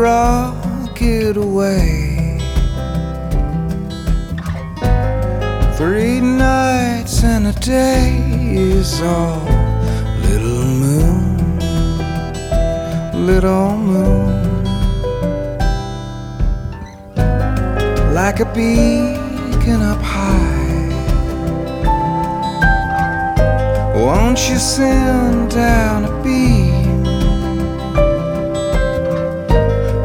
rocket away. 3 nights and a day is all. Little moon, little moon, like a beacon up high, won't you send down a beam